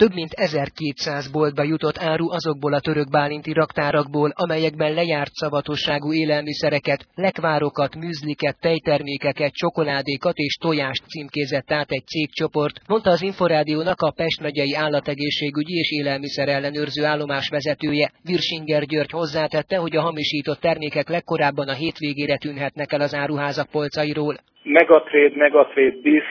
Több mint 1200 boltba jutott áru azokból a török bálinti raktárakból, amelyekben lejárt szavatosságú élelmiszereket, lekvárokat, műzliket, tejtermékeket, csokoládékat és tojást címkézett át egy cégcsoport, mondta az Inforádiónak a Pest megyei állategészségügyi és élelmiszerellenőrző állomás vezetője. Virsinger György hozzátette, hogy a hamisított termékek legkorábban a hétvégére tűnhetnek el az áruházak polcairól. Megatrade Dis,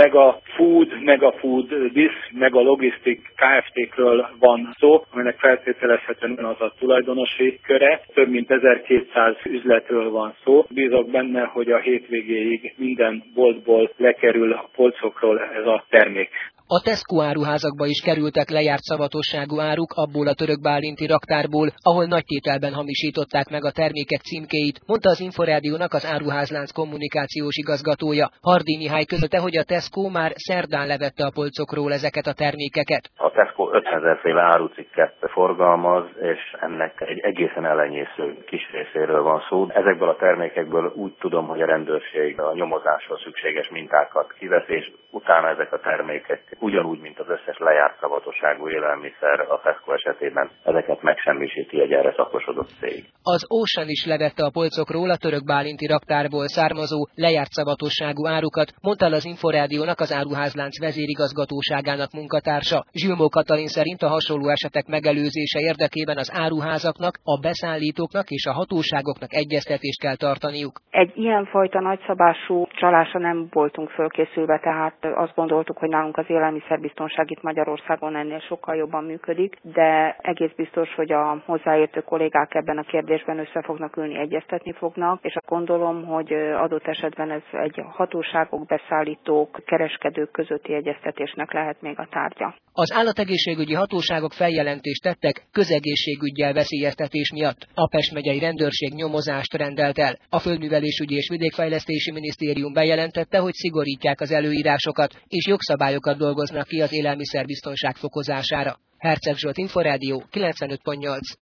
Megafood Dis, Megalogisztik Kft-kről van szó, aminek feltételezhetően az a tulajdonosi köre. Több mint 1200 üzletről van szó. Bízok benne, hogy a hétvégéig minden boltból lekerül a polcokról ez a termék. A Tesco áruházakba is kerültek lejárt szavatosságú áruk abból a török bálinti raktárból, ahol nagy tételben hamisították meg a termékek címkéit, mondta az Inforádiónak az áruházlánc kommunikációs igazgatója. Hardy Mihály közölte, hogy a Tesco már szerdán levette a polcokról ezeket a termékeket. A Tesco 5000 féle árucikket forgalmaz, és ennek egy egészen elenyésző kis részéről van szó. Ezekből a termékekből úgy tudom, hogy a rendőrség a nyomozáshoz szükséges mintákat kivesz, és utána ezek a termékek ugyanúgy, mint az összes lejárt szavatosságú élelmiszer a Tesco esetében, ezeket megsemmisíti egy erre szakosodott cég. Az Ocean is levette a polcokról a török bálinti raktárból származó lejárt szavatosságú árukat, mondta el az Inforádiónak az áruházlánc vezérigazgatóságának munkatársa. Zsilmó Katalin szerint a hasonló esetek megelőzése érdekében az áruházaknak, a beszállítóknak és a hatóságoknak egyeztetést kell tartaniuk. Egy ilyenfajta nagyszabású csalásra nem voltunk fölkészülve, tehát azt gondoltuk, hogy nálunk az élelmiszerbiztonság itt Magyarországon ennél sokkal jobban működik, de egész biztos, hogy a hozzáértő kollégák ebben a kérdésben össze fognak ülni, egyeztetni fognak, és azt gondolom, hogy adott esetben ez egy hatóságok, beszállítók, kereskedők közötti egyeztetésnek lehet még a tárgya. Az állategészségügyi hatóságok feljelentést tettek közegészségüggyel veszélyeztetés miatt. A Pest megyei rendőrség nyomozást rendelt el. A Földművelésügyi és Vidékfejlesztési Minisztérium bejelentette, hogy szigorítják az előírásokat, és jogszabályokat dolgoznak ki az élelmiszerbiztonság fokozására. Herceg Zsolt, Inforádió 95.8.